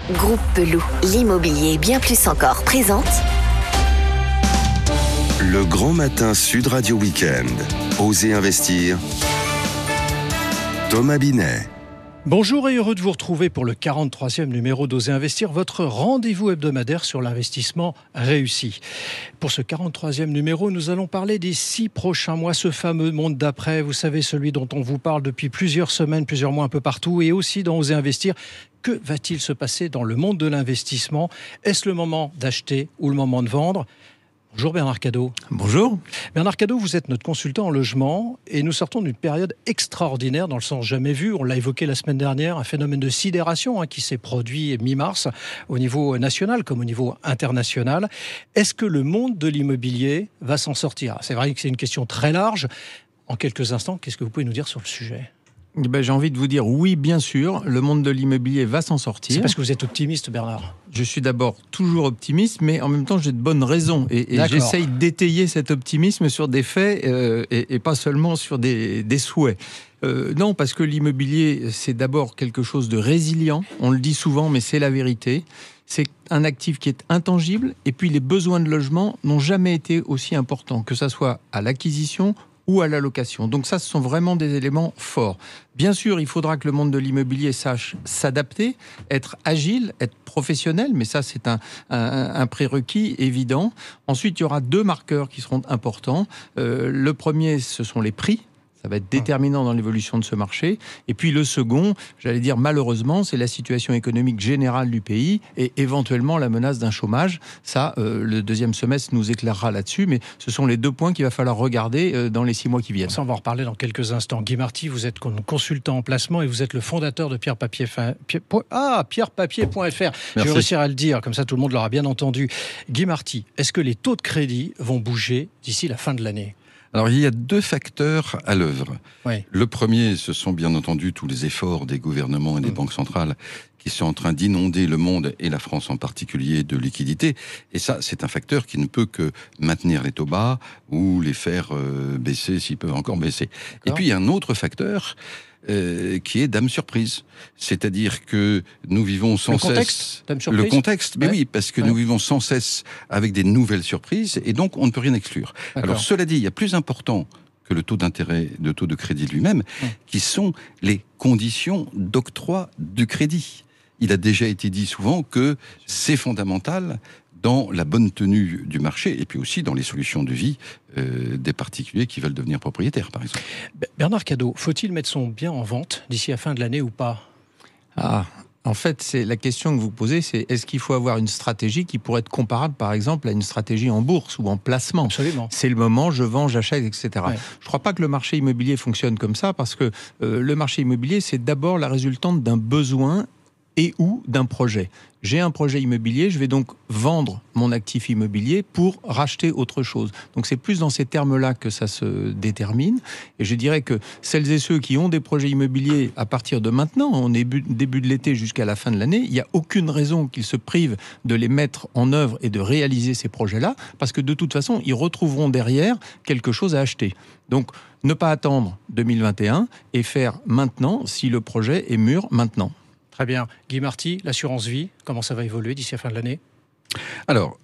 Groupe Pelou, l'immobilier bien plus encore présente Le Grand Matin Sud Radio Week-end. Osez investir. Thomas Binet. Bonjour et heureux de vous retrouver pour le 43e numéro d'Osez Investir, votre rendez-vous hebdomadaire sur l'investissement réussi. Pour ce 43e numéro, nous allons parler des 6 prochains mois, ce fameux monde d'après, vous savez, celui dont on vous parle depuis plusieurs semaines, plusieurs mois un peu partout, et aussi dans Osez Investir. Que va-t-il se passer dans le monde de l'investissement ? Est-ce le moment d'acheter ou le moment de vendre ? Bonjour Bernard Cadot. Bonjour. Bernard Cadot, vous êtes notre consultant en logement et nous sortons d'une période extraordinaire dans le sens jamais vu. On l'a évoqué la semaine dernière, un phénomène de sidération qui s'est produit mi-mars au niveau national comme au niveau international. Est-ce que le monde de l'immobilier va s'en sortir ? C'est vrai que c'est une question très large. En quelques instants, qu'est-ce que vous pouvez nous dire sur le sujet ? J'ai envie de vous dire oui, bien sûr, le monde de l'immobilier va s'en sortir. C'est parce que vous êtes optimiste, Bernard. Je suis d'abord toujours optimiste, mais en même temps, j'ai de bonnes raisons. Et j'essaye d'étayer cet optimisme sur des faits et pas seulement sur des souhaits. Non, parce que l'immobilier, c'est d'abord quelque chose de résilient. On le dit souvent, mais c'est la vérité. C'est un actif qui est intangible. Et puis, les besoins de logement n'ont jamais été aussi importants, que ça soit à l'acquisition ou à la location. Donc ça, ce sont vraiment des éléments forts. Bien sûr, il faudra que le monde de l'immobilier sache s'adapter, être agile, être professionnel, mais ça, c'est un prérequis évident. Ensuite, il y aura 2 marqueurs qui seront importants. Le premier, ce sont les prix. Ça va être déterminant dans l'évolution de ce marché. Et puis le second, j'allais dire malheureusement, c'est la situation économique générale du pays et éventuellement la menace d'un chômage. Ça, le deuxième semestre nous éclairera là-dessus, mais ce sont les 2 points qu'il va falloir regarder dans les 6 mois qui viennent. Ça, on va en reparler dans quelques instants. Guy Marty, vous êtes consultant en placement et vous êtes le fondateur de pierrepapier.fr. Je vais réussir à le dire, comme ça tout le monde l'aura bien entendu. Guy Marty, est-ce que les taux de crédit vont bouger d'ici la fin de l'année ? Alors, il y a 2 facteurs à l'œuvre. Oui. Le premier, ce sont bien entendu tous les efforts des gouvernements et des banques centrales qui sont en train d'inonder le monde, et la France en particulier, de liquidités. Et ça, c'est un facteur qui ne peut que maintenir les taux bas ou les faire baisser s'ils peuvent encore baisser. D'accord. Et puis, il y a un autre facteur qui est dame surprise. C'est-à-dire que nous vivons sans cesse... Le contexte, mais oui, parce que nous vivons sans cesse avec des nouvelles surprises, et donc on ne peut rien exclure. D'accord. Alors cela dit, il y a plus important que le taux d'intérêt, le taux de crédit lui-même, qui sont les conditions d'octroi du crédit. Il a déjà été dit souvent que c'est fondamental dans la bonne tenue du marché et puis aussi dans les solutions de vie des particuliers qui veulent devenir propriétaires, par exemple. Bernard Cadot, faut-il mettre son bien en vente d'ici la fin de l'année ou pas ? En fait, c'est la question que vous posez, c'est est-ce qu'il faut avoir une stratégie qui pourrait être comparable, par exemple, à une stratégie en bourse ou en placement ? Absolument. C'est le moment, je vends, j'achète, etc. Ouais. Je ne crois pas que le marché immobilier fonctionne comme ça, parce que le marché immobilier, c'est d'abord la résultante d'un besoin et ou d'un projet. J'ai un projet immobilier, je vais donc vendre mon actif immobilier pour racheter autre chose. Donc c'est plus dans ces termes-là que ça se détermine. Et je dirais que celles et ceux qui ont des projets immobiliers à partir de maintenant, en début de l'été jusqu'à la fin de l'année, il n'y a aucune raison qu'ils se privent de les mettre en œuvre et de réaliser ces projets-là, parce que de toute façon, ils retrouveront derrière quelque chose à acheter. Donc ne pas attendre 2021 et faire maintenant si le projet est mûr maintenant. Très bien. Guy Marty, l'assurance vie, comment ça va évoluer d'ici la fin de l'année ? Alors,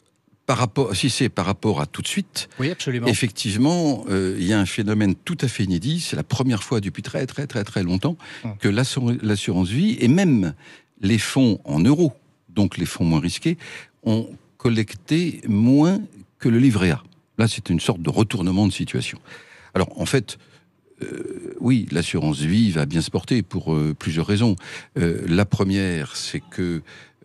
si c'est par rapport à tout de suite, oui, absolument. Effectivement, il y a un phénomène tout à fait inédit. C'est la première fois depuis très longtemps que l'assurance vie et même les fonds en euros, donc les fonds moins risqués, ont collecté moins que le livret A. Là, c'est une sorte de retournement de situation. Alors, en fait... oui, l'assurance vie va bien se porter pour plusieurs raisons. La première, c'est que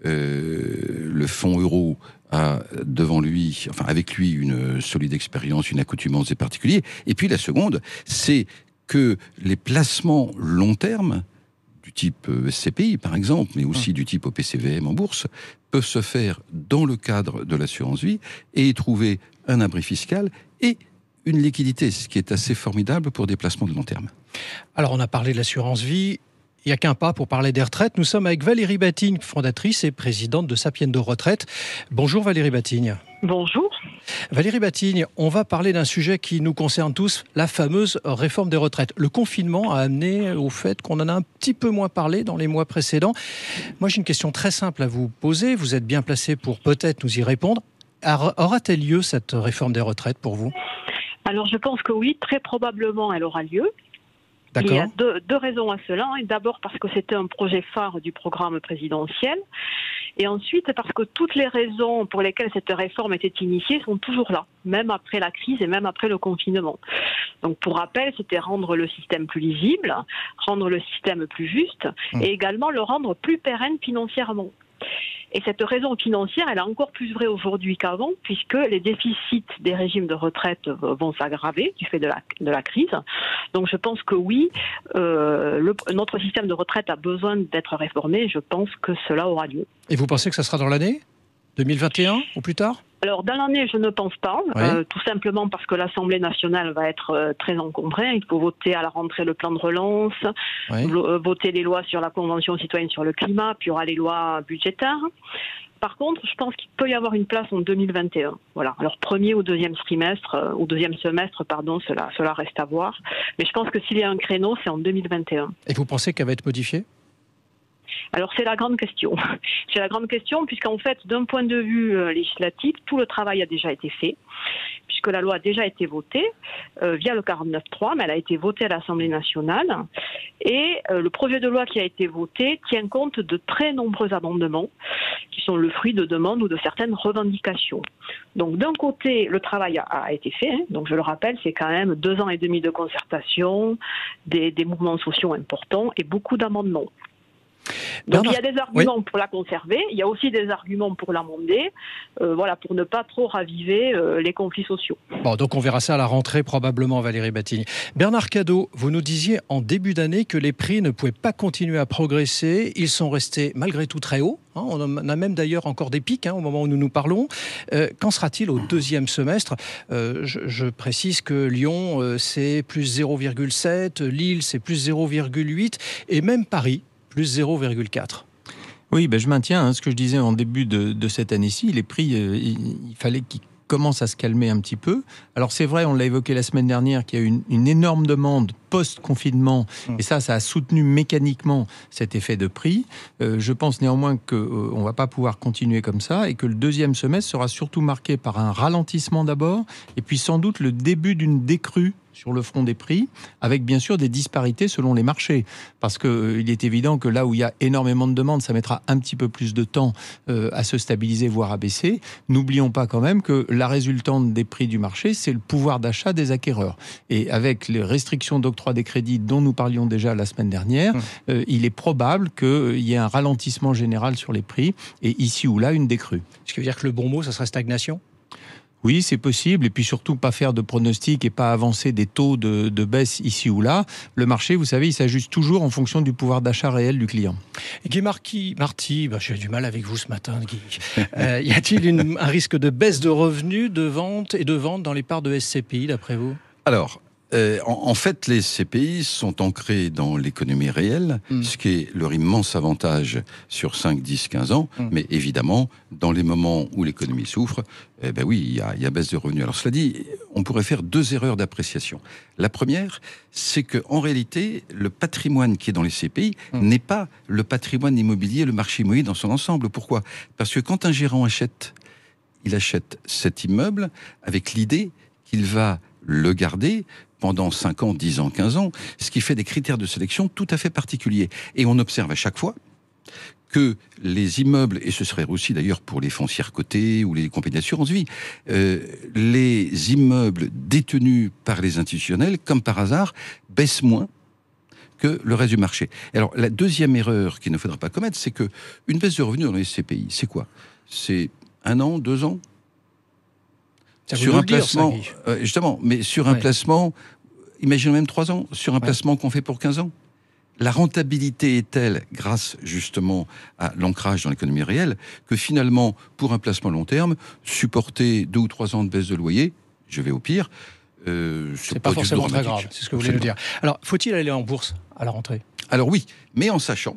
le fonds euro a devant lui, avec lui, une solide expérience, une accoutumance des particuliers. Et puis la seconde, c'est que les placements long terme, du type SCPI par exemple, mais aussi du type OPCVM en bourse, peuvent se faire dans le cadre de l'assurance vie et y trouver un abri fiscal et une liquidité, ce qui est assez formidable pour des placements de long terme. Alors, on a parlé de l'assurance vie. Il n'y a qu'un pas pour parler des retraites. Nous sommes avec Valérie Batigne, fondatrice et présidente de Sapiendo Retraite. Bonjour Valérie Batigne. Bonjour. Valérie Batigne, on va parler d'un sujet qui nous concerne tous, la fameuse réforme des retraites. Le confinement a amené au fait qu'on en a un petit peu moins parlé dans les mois précédents. Moi, j'ai une question très simple à vous poser. Vous êtes bien placé pour peut-être nous y répondre. Aura-t-elle lieu, cette réforme des retraites, pour vous ? Alors, je pense que oui, très probablement, elle aura lieu. D'accord. Il y a deux raisons à cela. D'abord parce que c'était un projet phare du programme présidentiel. Et ensuite parce que toutes les raisons pour lesquelles cette réforme était initiée sont toujours là, même après la crise et même après le confinement. Donc pour rappel, c'était rendre le système plus lisible, rendre le système plus juste et également le rendre plus pérenne financièrement. Et cette raison financière, elle est encore plus vraie aujourd'hui qu'avant, puisque les déficits des régimes de retraite vont s'aggraver du fait de la crise. Donc je pense que oui, notre système de retraite a besoin d'être réformé. Je pense que cela aura lieu. Et vous pensez que ça sera dans l'année 2021 ou plus tard ? Alors, dans l'année, je ne pense pas, tout simplement parce que l'Assemblée nationale va être très encombrée. Il faut voter à la rentrée le plan de relance, voter les lois sur la Convention citoyenne sur le climat, puis il y aura les lois budgétaires. Par contre, je pense qu'il peut y avoir une place en 2021. Voilà. Alors, premier ou deuxième semestre, cela reste à voir. Mais je pense que s'il y a un créneau, c'est en 2021. Et vous pensez qu'elle va être modifiée ? Alors c'est la grande question. C'est la grande question puisqu'en fait, d'un point de vue législatif, tout le travail a déjà été fait, puisque la loi a déjà été votée via le 49.3, mais elle a été votée à l'Assemblée nationale. Et le projet de loi qui a été voté tient compte de très nombreux amendements qui sont le fruit de demandes ou de certaines revendications. Donc d'un côté, le travail a été fait, donc je le rappelle, c'est quand même 2 ans et demi de concertation, des mouvements sociaux importants et beaucoup d'amendements. Donc il y a des arguments pour la conserver, il y a aussi des arguments pour l'amender, pour ne pas trop raviver les conflits sociaux. Bon, donc on verra ça à la rentrée probablement, Valérie Batigne. Bernard Cadot, vous nous disiez en début d'année que les prix ne pouvaient pas continuer à progresser, ils sont restés malgré tout très hauts, on en a même d'ailleurs encore des pics au moment où nous parlons. Qu'en sera-t-il au deuxième semestre ? Je précise que Lyon c'est plus 0,7, Lille c'est plus 0,8 et même Paris plus 0,4. Oui, je maintiens ce que je disais en début de cette année-ci. Les prix, il fallait qu'ils commencent à se calmer un petit peu. Alors c'est vrai, on l'a évoqué la semaine dernière, qu'il y a eu une énorme demande post-confinement, et ça a soutenu mécaniquement cet effet de prix. Je pense néanmoins qu'on ne va pas pouvoir continuer comme ça, et que le deuxième semestre sera surtout marqué par un ralentissement d'abord, et puis sans doute le début d'une décrue sur le front des prix, avec bien sûr des disparités selon les marchés. Parce qu'il est évident que là où il y a énormément de demandes, ça mettra un petit peu plus de temps à se stabiliser, voire à baisser. N'oublions pas quand même que la résultante des prix du marché, c'est le pouvoir d'achat des acquéreurs. Et avec les restrictions d'octroi des crédits dont nous parlions déjà la semaine dernière, il est probable qu'il y ait un ralentissement général sur les prix, et ici ou là, une décrue. Ce qui veut dire que le bon mot, ça serait stagnation ? Oui, c'est possible. Et puis surtout, pas faire de pronostics et pas avancer des taux de baisse ici ou là. Le marché, vous savez, il s'ajuste toujours en fonction du pouvoir d'achat réel du client. Guy Marty, j'ai du mal avec vous ce matin, Guy. Y a-t-il un risque de baisse de revenus, de vente dans les parts de SCPI, d'après vous ? Alors, en fait, les CPI sont ancrés dans l'économie réelle, ce qui est leur immense avantage sur 5, 10, 15 ans. Mais évidemment, dans les moments où l'économie souffre, il y a baisse de revenus. Alors cela dit, on pourrait faire 2 erreurs d'appréciation. La première, c'est qu'en réalité, le patrimoine qui est dans les CPI n'est pas le patrimoine immobilier, le marché immobilier dans son ensemble. Pourquoi ? Parce que quand un gérant achète, il achète cet immeuble avec l'idée qu'il va le garder pendant 5 ans, 10 ans, 15 ans, ce qui fait des critères de sélection tout à fait particuliers. Et on observe à chaque fois que les immeubles, et ce serait aussi d'ailleurs pour les foncières cotées ou les compagnies d'assurance vie, les immeubles détenus par les institutionnels, comme par hasard, baissent moins que le reste du marché. Alors la deuxième erreur qu'il ne faudra pas commettre, c'est que une baisse de revenus dans les CPI, c'est quoi ? C'est 1 an, 2 ans ? Sur un placement, justement, mais sur un placement, imaginons même 3 ans, sur un placement qu'on fait pour 15 ans. La rentabilité est telle, grâce justement à l'ancrage dans l'économie réelle, que finalement, pour un placement long terme, supporter 2 ou 3 ans de baisse de loyer, je vais au pire, c'est pas forcément très grave, c'est ce que vous voulez nous dire. Alors, faut-il aller en bourse à la rentrée ? Alors oui, mais en sachant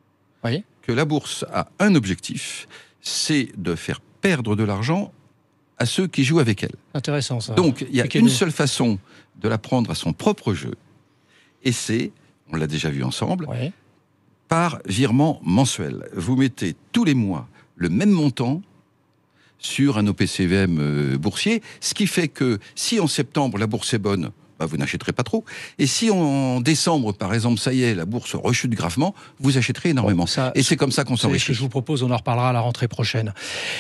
que la bourse a un objectif, c'est de faire perdre de l'argent à ceux qui jouent avec elle. Intéressant ça. Donc il y a une seule façon de la prendre à son propre jeu, et c'est, on l'a déjà vu ensemble, par virement mensuel. Vous mettez tous les mois le même montant sur un OPCVM boursier, ce qui fait que si en septembre la bourse est bonne, vous n'achèterez pas trop. Et si en décembre, par exemple, ça y est, la bourse rechute gravement, vous achèterez énormément. Et c'est comme ça qu'on s'enrichit. C'est ce que je vous propose, on en reparlera à la rentrée prochaine.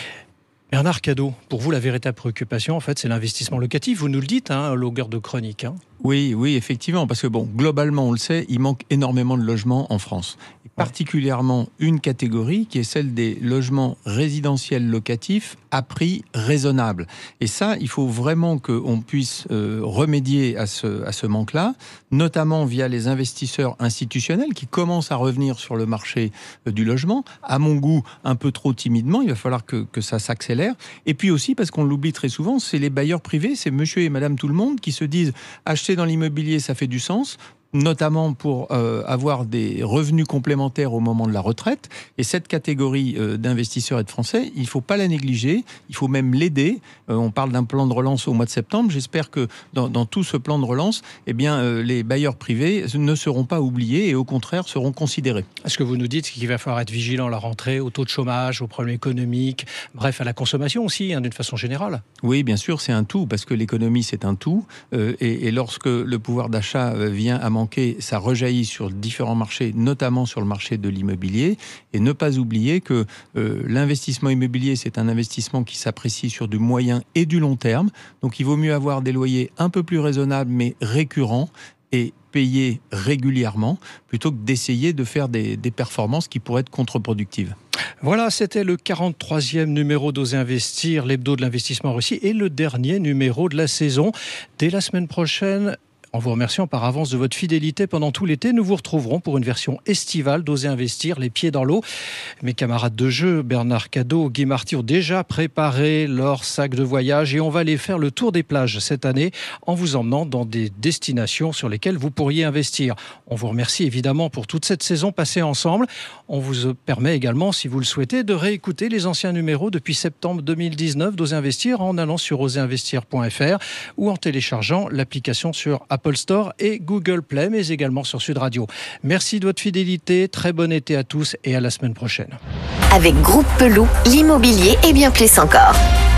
Bernard Cadot, pour vous, la véritable préoccupation, en fait, c'est l'investissement locatif. Vous nous le dites, à longueur de chronique. Oui, effectivement, parce que globalement, on le sait, il manque énormément de logements en France. Et particulièrement une catégorie qui est celle des logements résidentiels locatifs à prix raisonnable. Et ça, il faut vraiment qu'on puisse remédier à ce manque-là, notamment via les investisseurs institutionnels qui commencent à revenir sur le marché du logement. À mon goût, un peu trop timidement, il va falloir que ça s'accélère. Et puis aussi, parce qu'on l'oublie très souvent, c'est les bailleurs privés, c'est monsieur et madame tout le monde qui se disent acheter dans l'immobilier, ça fait du sens, notamment pour avoir des revenus complémentaires au moment de la retraite. Et cette catégorie d'investisseurs et de Français, il ne faut pas la négliger, il faut même l'aider. On parle d'un plan de relance au mois de septembre. J'espère que dans tout ce plan de relance, les bailleurs privés ne seront pas oubliés et au contraire seront considérés. Est-ce que vous nous dites qu'il va falloir être vigilant à la rentrée, au taux de chômage, aux problèmes économiques, bref, à la consommation aussi, d'une façon générale ? Oui, bien sûr, c'est un tout, parce que l'économie, c'est un tout. Et lorsque le pouvoir d'achat vient à manquer, ça rejaillit sur différents marchés, notamment sur le marché de l'immobilier. Et ne pas oublier que l'investissement immobilier, c'est un investissement qui s'apprécie sur du moyen et du long terme. Donc il vaut mieux avoir des loyers un peu plus raisonnables, mais récurrents, et payés régulièrement, plutôt que d'essayer de faire des performances qui pourraient être contre-productives. Voilà, c'était le 43e numéro d'Oser Investir, l'hebdo de l'investissement réussi, et le dernier numéro de la saison. Dès la semaine prochaine, en vous remerciant par avance de votre fidélité pendant tout l'été, nous vous retrouverons pour une version estivale d'Oser Investir, les pieds dans l'eau. Mes camarades de jeu, Bernard Cadot, Guy Marty, ont déjà préparé leur sac de voyage et on va aller faire le tour des plages cette année en vous emmenant dans des destinations sur lesquelles vous pourriez investir. On vous remercie évidemment pour toute cette saison passée ensemble. On vous permet également, si vous le souhaitez, de réécouter les anciens numéros depuis septembre 2019 d'Oser Investir en allant sur oserinvestir.fr ou en téléchargeant l'application sur Apple Store et Google Play, mais également sur Sud Radio. Merci de votre fidélité, très bon été à tous et à la semaine prochaine. Avec Groupe Peloux, l'immobilier et bien plus encore.